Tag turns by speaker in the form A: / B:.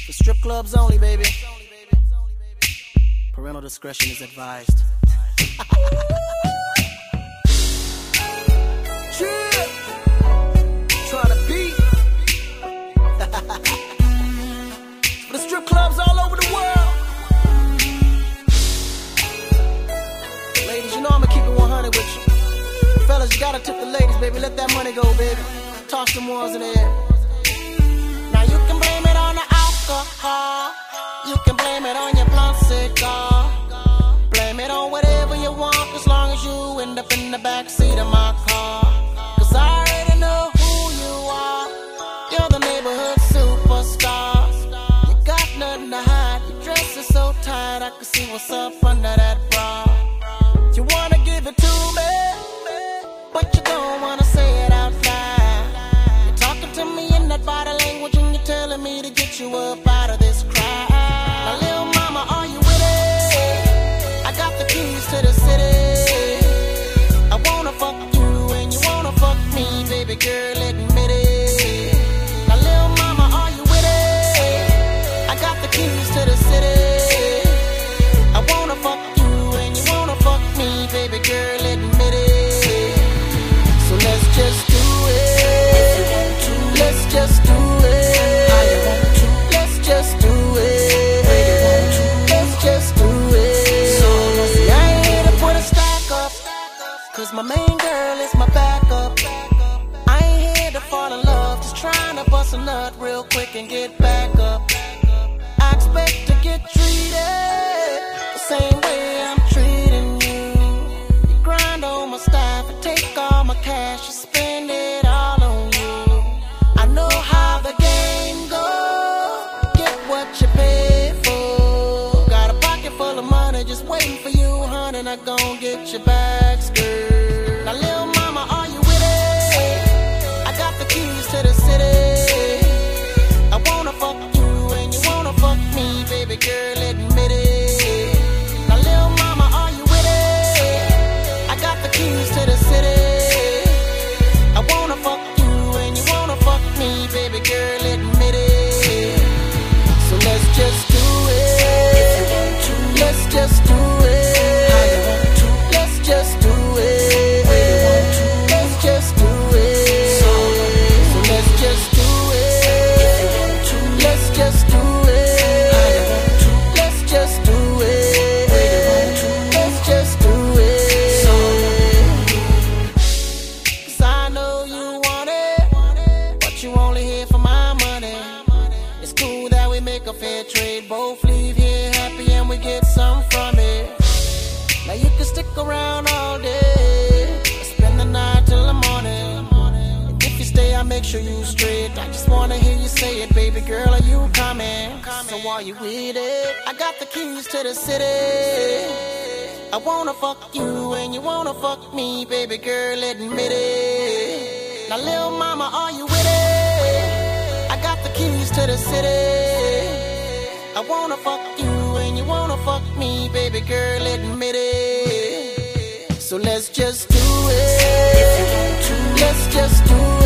A: For strip clubs only, baby. Parental discretion is advised. Chill. Trying to beat. For the strip clubs all over the world. Ladies, you know I'ma keep it 100 with you. Fellas, you gotta tip the ladies, baby. Let that money go, baby. Toss some ones in the air. Now you can blame it on the alcohol. You can blame it on your blunt cigar. Blame it on whatever you want, as long as you end up in the backseat of my car. Cause I already know who you are. You're the neighborhood superstar. You got nothing to hide. Your dress is so tight, I can see what's up under that bra. You wanna give it to me, but you don't wanna say it out loud. You're talking to me in that body language, and you're telling me to get you up out of this crowd. Now little mama, are you with it? I got the keys to the city. I wanna fuck you and you wanna fuck me, baby girl, admit it. Now little mama, are you with it? I got the keys to the city. I wanna fuck you and you wanna fuck me, baby girl, admit it. So let's just do it. Let's just do it. Let's just do it. Let's just do it. See, I ain't here to put a stack up, cause my main girl is my backup. I ain't here to fall in love, just trying to bust a nut real quick and get back up. I expect to get treated the same way I'm treating you. You grind on my staff and take all my cash and spend it all on you. I know how the game goes. Get what you pay for. Got a pocket full of money just waiting for you, honey. Not gon' get your back skirt. Now little mama, are you with it? I got the keys to the city. I wanna fuck you and you wanna fuck me, baby girl, admit it. Now little mama, are you with it? I got the keys to the city. I wanna fuck you and you wanna fuck me, baby girl, admit it. So let's just do it. Let's just do it. Let's just do it. Let's just do it. So let's just do it. Let's just do it. Let's just do it. Let's just do it. Cause I know you want it, but you only here for my money. It's cool that we make a fair trade, both leave here happy and we get some from it. Now you can stick around all day, spend the night till the morning. And if you stay, I'll make sure you straight. I just wanna hear you say it, baby girl, are you coming? So are you with it? I got the keys to the city. I wanna fuck you and you wanna fuck me, baby girl, admit it. Now little mama, are you with it? I got the keys to the city. I wanna fuck you and you wanna fuck me, baby girl, admit it. So let's just do it. Let's just do it.